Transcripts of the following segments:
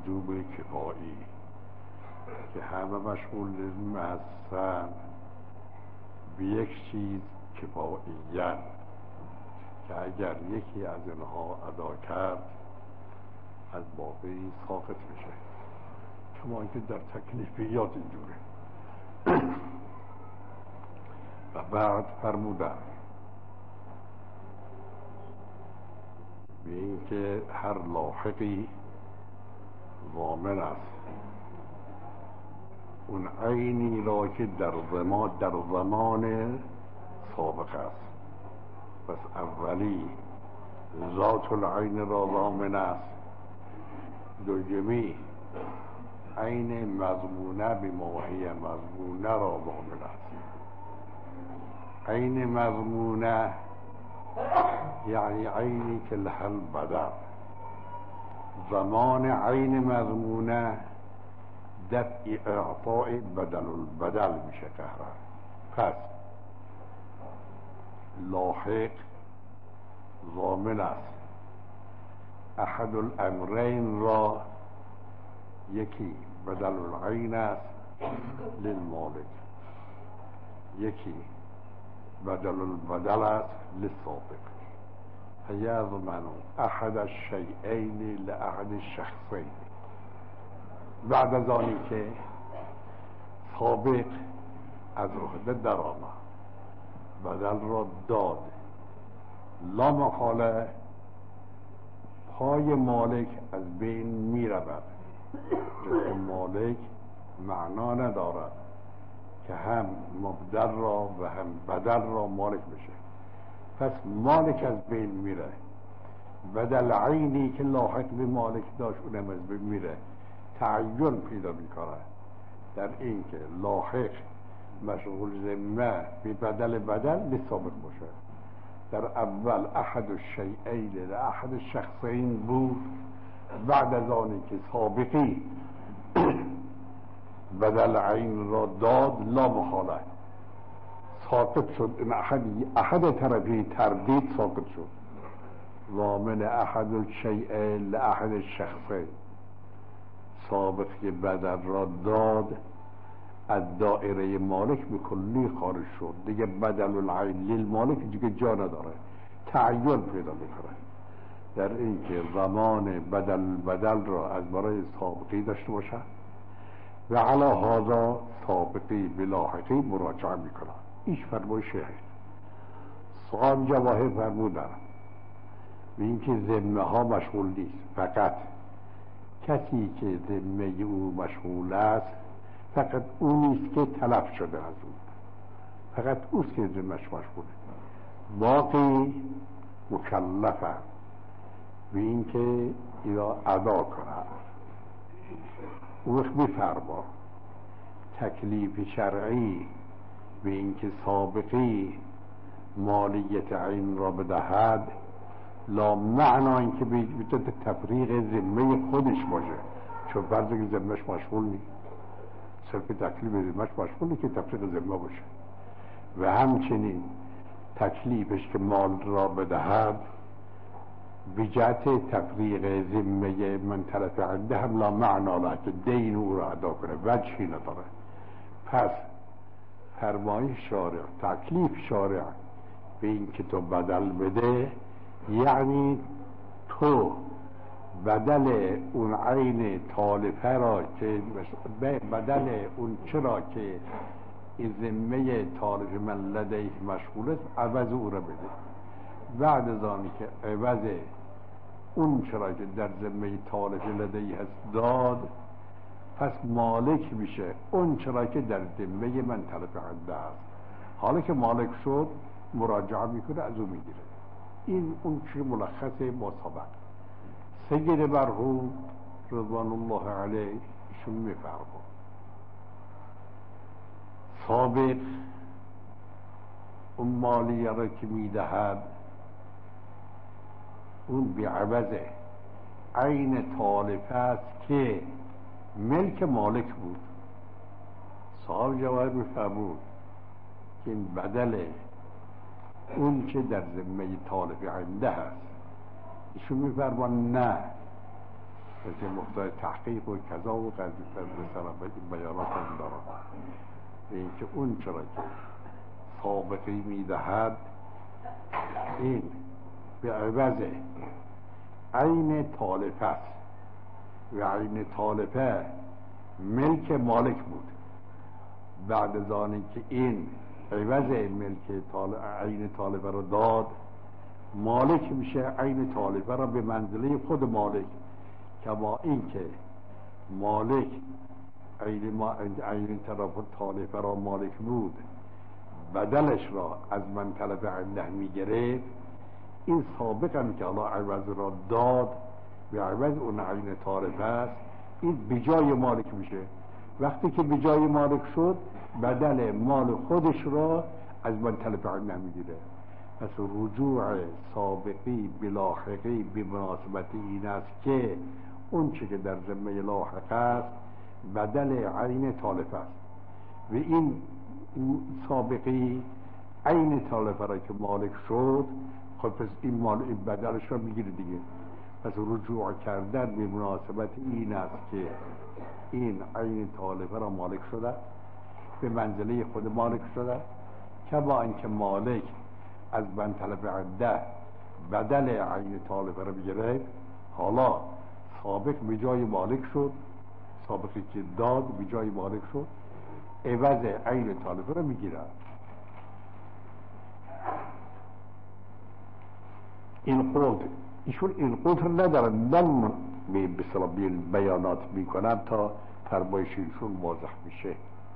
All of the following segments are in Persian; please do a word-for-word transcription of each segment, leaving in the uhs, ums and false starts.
مجذوب کفایی که همه مشغول هستن به یک چیز کفاییت که اگر یکی از اینها ادا کرد از باقی ساقط میشه، کما اینکه در تکلیفیات اینجوره. و بعد فرمودن به اینکه هر لاحقی ضامن است اون عینی را که در زمان در زمان سابق است. پس اولی ذات العین را ضامن است، دومی عین مضمونه بماهی مضمونه را ضامن است. عین مضمونه یعنی عینی که لحل بدل، زمان عین مضمونه دفع اعطاء بدل البدل میشه قهرن. پس لاحق ضامن است احد الامرین را، یکی بدل العین است للمالک، یکی بدل البدل است للسابق. فیضمن احد الشیئین لاحد الشخصین. بعد از آنی که سابق از عهده در آمد، بدل را داد، لا محاله پای مالک از بین می رود. جز مالک معنا ندارد که هم مبدل را و هم بدل را مالک بشه. پس مالک از بین میره، بدل عینی که لاحق به مالک داشت اونم از بین میره. تعین پیدا میکنه در این که لاحق مشغول ذمه به بدل بدل لسابق باشه. در اول احد الشیئین لاحد الشخصین بود، بعد از آنی که سابقی بدل عین را داد لا محاله ساقط شد. این احد احد طرفی تردید ساقط شد. ضامن احد الشیئین لاحد الشخصین، سابق که بدل را داد از دائره مالک به کلی خارج شد، دیگه بدل العین للمالک دیگه جا نداره. تعین پیدا میکنه در این که زمان بدل بدل را از برای سابقی داشته باشد و علی هذا سابقی به لاحقی مراجعه میکنه. ایش فرمای شیخ صاحب جواهر فرمودن به این که ذمه ها مشغول نیست، فقط کسی که ذمه او مشغول است فقط اون نیست که تلف شده از اون، فقط اوست که ذمهش مشغوله. باقی مکلفه به این که اینا ادا کنند. اون وقت میفرما تکلیف شرعی به این که سابقی مالیت عین را بدهد لا معنا این که به تفریق ذمه خودش باشه، چون فرض که ذمهش مشغول نیست، صرف تکلیف ذمهش مشغولی که تفریق ذمه باشه. و همچنین تکلیفش که مال را بدهد بجهت تفریق ذمه من طرف عنده هم لا معنا لا که دین او را ادا کنه، وجهی نداره. پس فرمایش شارع، تکلیف شارع به این که تو بدل بده، یعنی تو بدل اون عین طالفه را که بدل اون چرا که این ذمه طالف من لدیه مشغول است عوض او را بده. بعد از آنی که عوض اون چرا که در ذمه طالف لدیه هست داد، پس مالک میشه اون چرا که در ذمه من طرف عنده است. حالا که مالک شد مراجعه میکنه، از او میگیره. این اون چی ملخص مسابق. سید مرحوم رضوان الله علیه ایشون میفرما سابق اون مالیه را که میدهد اون بعوض عین طالفه است که ملک مالک بود. صاحب جواهر میفرمود که این بدل اون که در ذمه طالب عنده هست. ایشون میفرمان نه، مثل مقدار تحقیق و کذا و مثلا بیانات هم دارم. اینکه اون چرا که سابقی میدهد این به عوض عین طالفه است و عین طالفه ملک مالک بود. بعد از آن که این عوض ملک عین طالبه را داد، مالک میشه عین طالبه را به منزله خود مالک، کما این که مالک عین ما عین طالبه را مالک بود، بدلش را از من طلب عنده میگرفت. این سابق هم که الله عوض را داد به عوض اون عین طالبه است، این بجای مالک میشه. وقتی که بجای مالک شد، بدل مال خودش را از من طلب عنده میگیره. پس رجوع سابقی بلاحقی به مناسبت این است که اون چه که در ذمه لاحق است بدل عین طالبه است و این سابقی عین طالبه را که مالک شد، خب پس این مال این بدلش را میگیره دیگه. پس رجوع کردن به مناسبت این است که این عین طالبه را مالک شده، به منزله خود مالک شده، که با اینکه مالک از من طلب عنده بدل عین طالبه را بگیره، حالا سابق به جای مالک شد، سابقی که داد به جای مالک شد، عوض عین طالبه را میگیره. این قول ایشون این قول رو ندارن، من به بسیار بیانات میکنم تا فرمایش ایشون واضح میشه.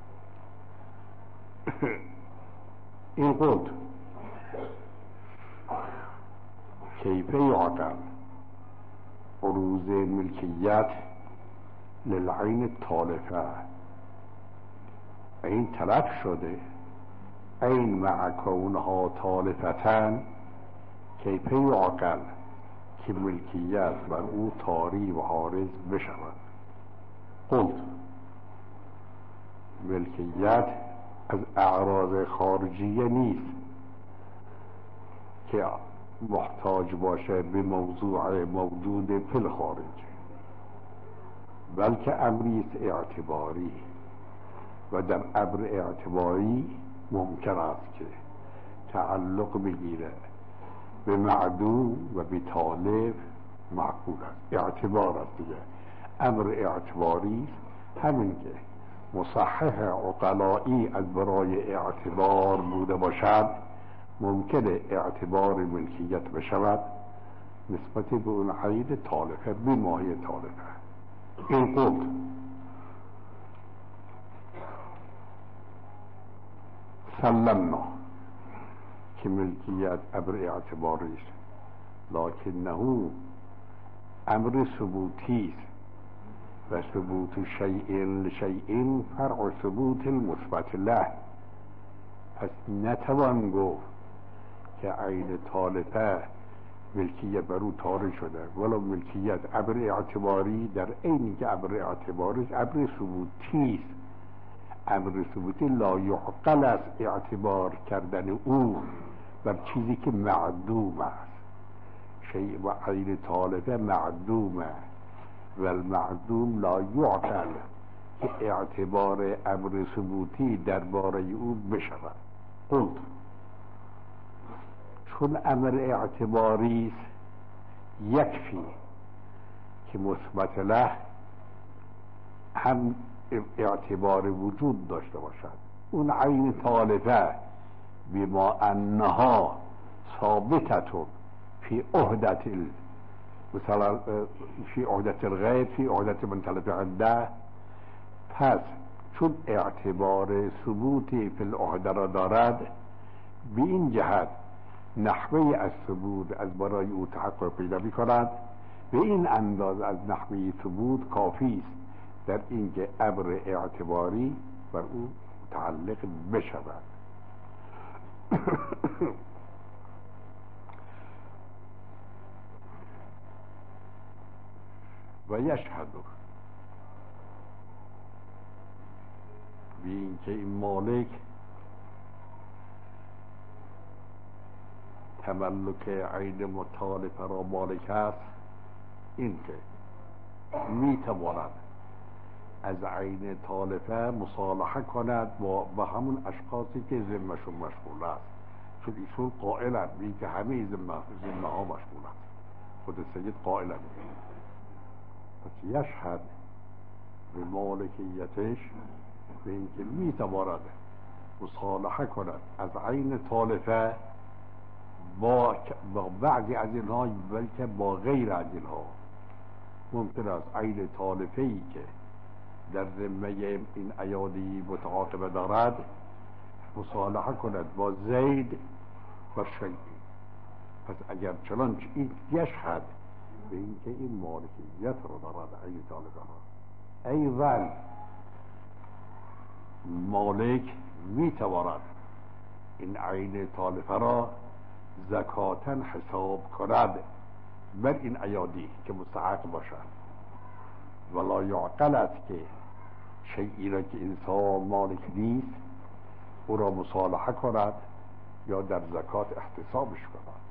این قول کیف یعقل بروز ملکیت للعین طالفه، این طلب شده این مع کونها طالفتن، کیف یعقل که ملکیت بر او طاری و حارز بشود. قلت ملکیت از اعراض خارجیه نیست که محتاج باشه به موضوع موجود فی الخارج، بلکه امری است اعتباری و در امر اعتباری ممکن است که تعلق بگیره به معدوم و به طالب. معقول است، اعتبار است دیگه. امر اعتباری همین که مصحح عقلایی از برای اعتبار بوده باشد، ممکنه اعتبار ملکیت بشود نسبت به اون عین طالبه، به ماهی طالبه. این قلت سلمنا که ملکیت امر اعتباری است، لکنه امر ثبوتی است و ثبوت شیء لشیء فرع ثبوت المثبت له. پس نتوان گفت که عین طالبه ملکیت بر او طاری شده، ولو ملکیت امر اعتباری در عینی که امر اعتباری است، امر ثبوتی است. امر ثبوتی لا یعقل است اعتبار کردن او بر چیزی که معدوم است. شیء و عین طالبه معدومه و المعدوم لا یعقل که اعتبار امر ثبوتی درباره او بشود. قلت چون امر اعتباری است، یکفی که مثبت له هم اعتبار وجود داشته باشد. اون عین طالبه بما انها ثابتتون فی عهدت مثلا فی عهدت الغیر فی عهدت من طلب عنده، پس چون اعتبار ثبوتی فی العهده را دارد، به این جهت نحوه از ثبوت از برای او تحقق پیدا می کند. به این انداز از نحوه ثبوت کافی است در اینکه امر اعتباری بر او متعلق بشود. و یشهد به اینکه این مالک تملک عین مطالبه را مالک است، این که میتواند از عین طالفه مصالحه کند با, با همون اشخاصی که ذمهشون مشغول است، چون ایشون قائلند بی که همه ذمه ذمه ها مشغول است. خود سید قائلند. پس یشهد به مالکیتش به اینکه میتواند مصالحه کند از عین طالفه با, با بعضی از اینها، بلکه با غیر از اینها. ممکن است عین طالفه ای که در ذمه این ایادی متعاقبه دارد مصالحه کند با زید و شیعی. پس اگر چنانچه این یشهد به اینکه این مالکیت رو دارد عین طالفه ها، ایول مالک میتواند این عین طالفه را زکاتاً حساب کند بر این ایادی که مستحق باشد، ولا یعقل است که شیعی را که انسان مالک نیست او را مصالحه کند یا در زکات احتسابش کند.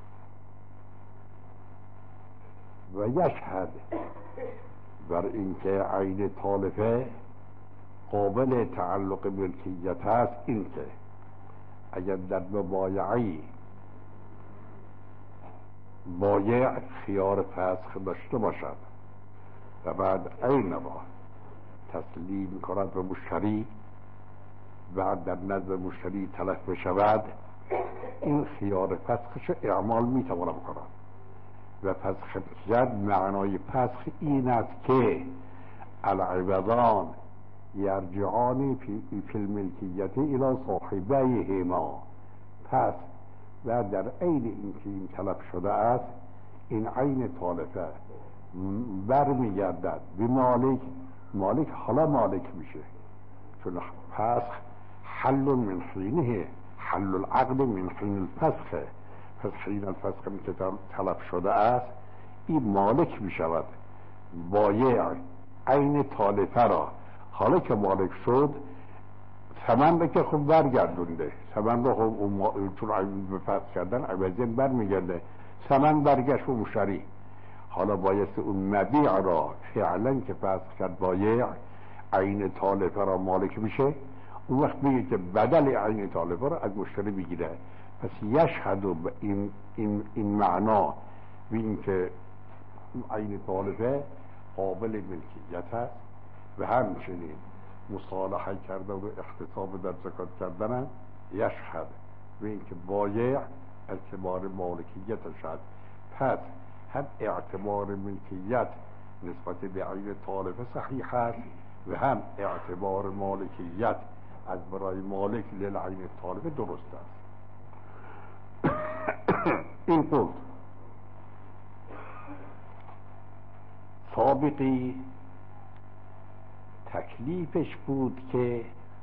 و یشهد بر اینکه عین طالفه قابل تعلق ملکیت است اینکه اگر در مبایعی بایع خیار فسخ داشته باشد و بعد عین را تسلیم کند به مشتری، بعد در نزد مشتری تلف بشود، این خیار فسخش اعمال میتواند بکند. و فسخ جد معنای فسخ این است که العوضان یرجعان فی الملکیت الى صاحبیهما. پس و در عین اینکه این طلب شده است این عین طالفه برمیگردد به مالک، مالک حالا مالک میشه، چون فسخ حل من حینه، حل العقد من حین الفسخ. پس حین الفسخ که طلب شده است این مالک میشود. بایع عین طالفه را حالا که مالک شد ثمن را که خب برگردونده، ثمن را خب چون به فسخ کردن عوضین برمیگرده، ثمن برگشت به مشتری. حالا بایست اون مبیع را فعلا که فسخ کرد بایع عین طالفه را مالک میشه، اون وقت میگه که بدل عین طالفه را از مشتری بگیره. پس یشهد به این, این, این معنا به این که عین طالفه قابل ملکیت است و همچنین مصالحه کرده و احتساب در زکات کردن، یشهد به این که بایع اعتبار مالکیت شد. پس هم اعتبار ملکیت نسبت به عین طالفه صحیح است و هم اعتبار مالکیت از برای مالک للعین طالبه درست است. این قلت سابقی تکلیفش بود که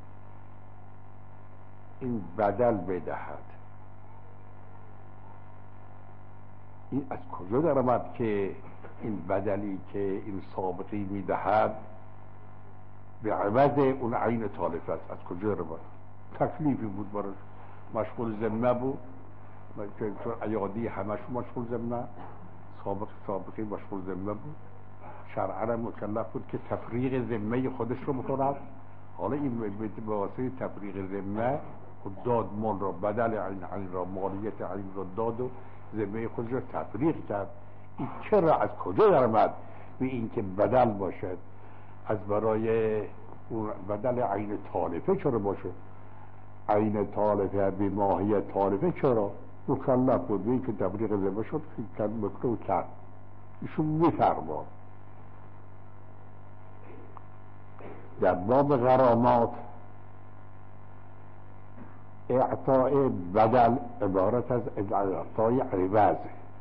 این بدل بدهد. این از کجا در آمد که این بدلی که این سابقی میدهد به عوض اون عین طالفه است؟ از کجا در آمد؟ تکلیفی بود براش، مشغول ذمه بود، چون ایادی همش مشغول ذمه، سابق سابقی مشغول ذمه بود، شرعا مکلف بود که تفریق ذمه خودش رو بکند. حالا این به واسطه تفریق ذمه خود داد مال را، بدل عین عین را، مالیت عین را داد و ذمه خودش را تفریق کرد. این چرا از کجا در آمد به این که بدل باشد؟ از برای اون بدل عین طالفه چرا باشه؟ عین طالفه به ماهیت طالفه چرا مکلف بود به این که تفریق ذمه شد که مکروه کرد. ایشون میفرماد در باب غرامات اعطاء بدل عبارت از اعطای عوض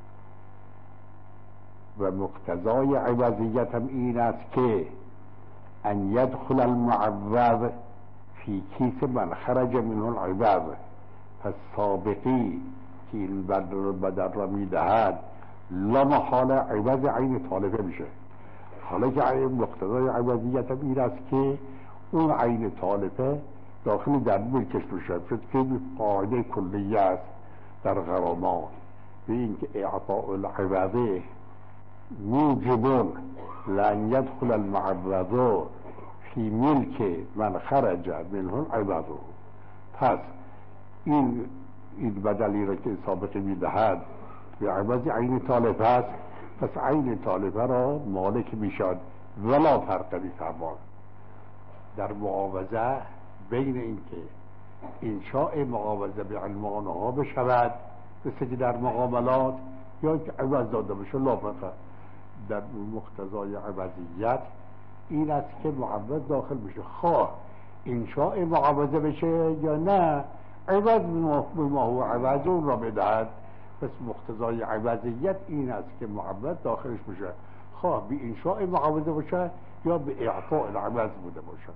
و مقتضای عوضیت هم این است که ان یدخل المعوض فی کیس من خرج منه العوض. پس سابقی که این بدل بدل را میدهد لامحال عوض عین طالبه میشه. حالا که عین مقتضای عوضیت هم این است که اون عین طالبه داخل در ملکش بشه، چون که قاعده کلیه است در غرامات به این که اعطاء العوضه موجب لن يدخل المعوض فی ملک من خرج منه عوضه. پس این این بدلی را که سابقه میدهد به عوض عین طالب است، پس عین طالبه را مالک میشد ولا فرق میفرماد در معاوضه بین اینکه انشاء معاوضه به عنوان ها بشود مثل که در معاملات یا که عوض داده بشه. لا فرق در مقتضای عوضیت این است که معوض داخل بشه، خواه انشاء معاوضه بشه یا نه عوض به ما هو عوض اون را بدهد. پس مقتضای عوضیت این است که معوض داخلش بشه، خواه به انشاء معاوضه باشه یا به اعطاء العوض بوده باشه.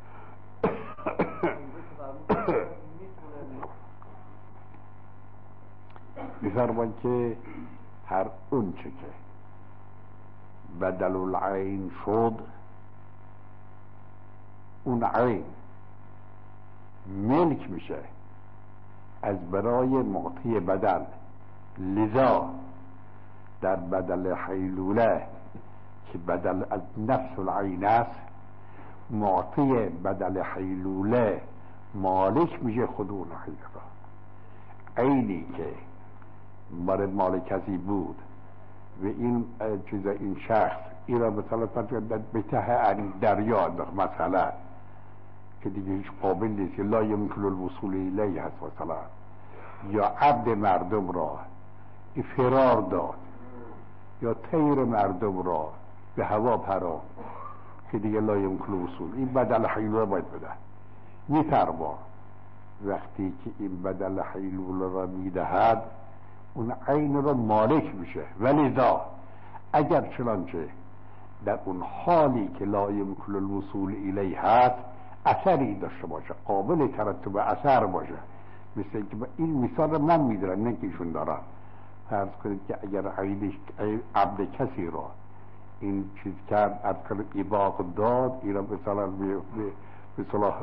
می‌فرماید که هر اون چه که بدل العین شد، اون عین ملک میشه از برای معطی بدل. لذا در بدل حیلوله که بدل از نفس العین است، معطی بدل حیلوله مالک میشه خود اون عین را. عینی که برای مال کسی بود و این چیز این شخص این را مثلا به ته دریا مثلا که دیگه هیچ قابل نیست که لا یمکن الوصول الیه هست مثلا، یا عبد مردم را فرار داد یا طیر مردم را به هوا پران که دیگه لا یمکن الوصول، این بدل حیلوله باید بده. میفرما وقتی که این بدل حیلوله را میدهد اون عین را مالک میشه. ولذا اگر چنانچه در اون حالی که لا یمکن الوصول الیه هست اثری داشته باشه، قابل ترتب اثر باشه، مثل که این مثال رو من میدارم نه که ایشون دارن. فرض کنید که اگر عین عبد کسی را این چیز کرد از کنید ایباق داد، این را مثلا به صلاح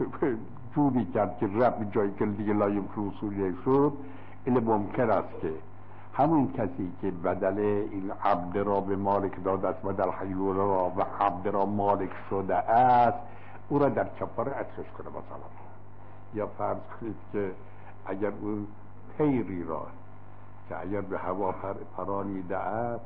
جوری کرد که رب جایی که دیگه لا یمکن الوصول الیه شد، این ممکن است که همون کسی که بدل این عبد را به مالک داده است، بدل حیلوله را و عبد را مالک شده است، او را در کفاره عطفش کنه مثلا. یا فرض کنید که اگر اون طیری را که اگر به هوا پر پرانیده است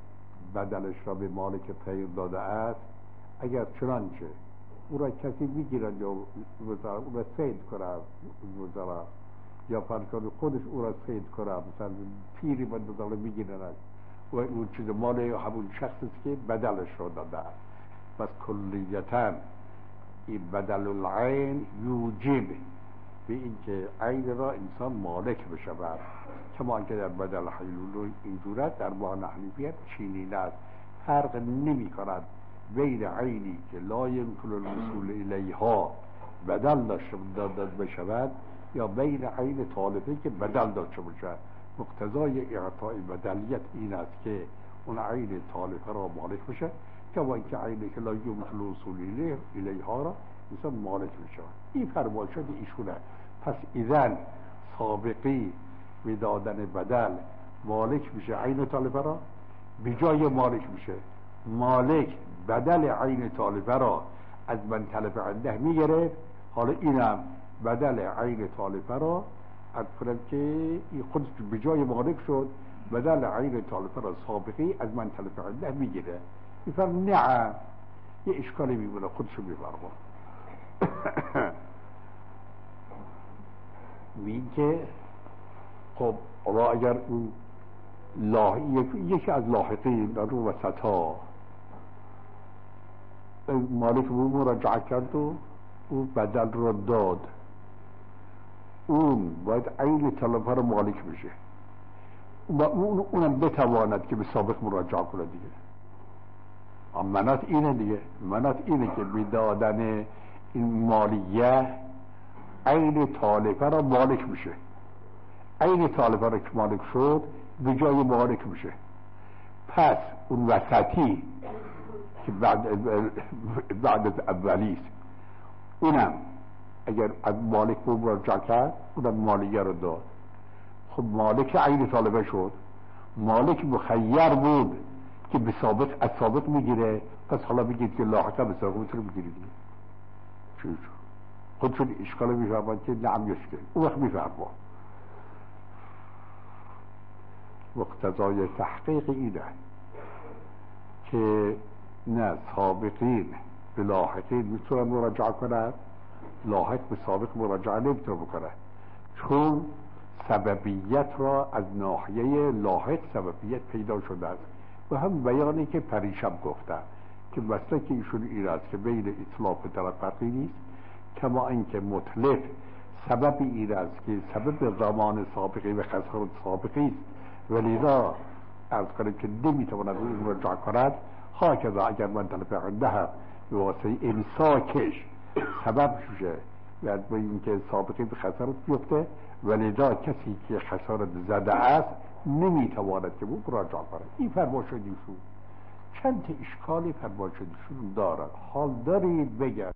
بدلش را به مالک طیر داده است، اگر چنانچه او را کسی بگیرد یا مثلا او را صید کنه مثلا، یا فرض کنید خودش او را صید کنه مثلا تیری با دو میگیرند و اون چیز مال همون شخصی که بدلش را داده است. پس کلیتاً این بدل العین یوجب به اینکه عین را انسان مالک بشود، کما که در بدل حیلوله این صورت در با حنیفیت چنین است. فرق نمی کند بین عینی که لا یمکن الوصول الیها بدل داشته داد بشود یا بین عین طالبه که بدل داشته باشد. مقتضای اعطای بدلیت این است که اون عین طالبه را مالک بشه، کما اینکه عینی که لا یمکن الوصول الیها را انسان مالک بشه. این فرمایشات ایشونه. پس اذن سابقی به دادن بدل مالک میشه عین طالبه را، به جای مالک میشه مالک بدل عین طالبه را از من طلب عنده میگیره. حالا اینم بدل عین طالبه را از کنم که این خودش به جای مالک شد، بدل عین طالبه را سابقی از من طلب عنده میگیره. میفرم نه یه اشکالی میبونه خودشو میفرما میگه که خب حالا اگر اون لاح... یکی از لاحقین در رو وسط ها مالک رو مراجعه کرد و اون بدل رو داد، اون باید عین طلبه رو مالک بشه و اون اونم بتواند که به سابق مراجعه کنه دیگه. منات اینه دیگه، منات اینه که بدادن این مالیه عین طالبه را مالک میشه. عین طالبه را که مالک شد به جای مالک میشه. پس اون وسطی که بعد بعد از اولیست اونم اگر از مالک رو مراجعه کرد اونم مالیه رو داد. خب مالک عین طالبه شد، مالک مخیر بود که به سابق از سابق میگیره، پس حالا بگید که لاحق به سابق میتونه بگیرید. چون خودشون اشکال میفهمن که نعم یشکل، اون وقت میفهمن. مقتضای تحقیق اینه که نه سابقین به لاحقین میتونن مراجعه کنن، لاحق به سابق مراجعه نمیتونه بکنه، چون سببیت را از ناحیه لاحق سببیت پیدا شده است. و هم بیانی که پریشب گفتن که مسلک ایشون این است که بین اطلاق به طرف فرقی نیست، کما اینکه مطلق سبب این است که سبب زمان سابقی و خسارت سابقی است، ولذا از کنیم که نمیتواند روی مراجعه کند. هاکذا اگر من طلب عنده هم به واسه امساکش سبب شده و به اینکه سابقی به خسارت بیفته، ولذا کسی که خسارت زده است نمیتواند که بود مراجعه کنه. این فرمایشات ایشون چند تا اشکالی فرمایشات ایشون دارد. حال دارید بگن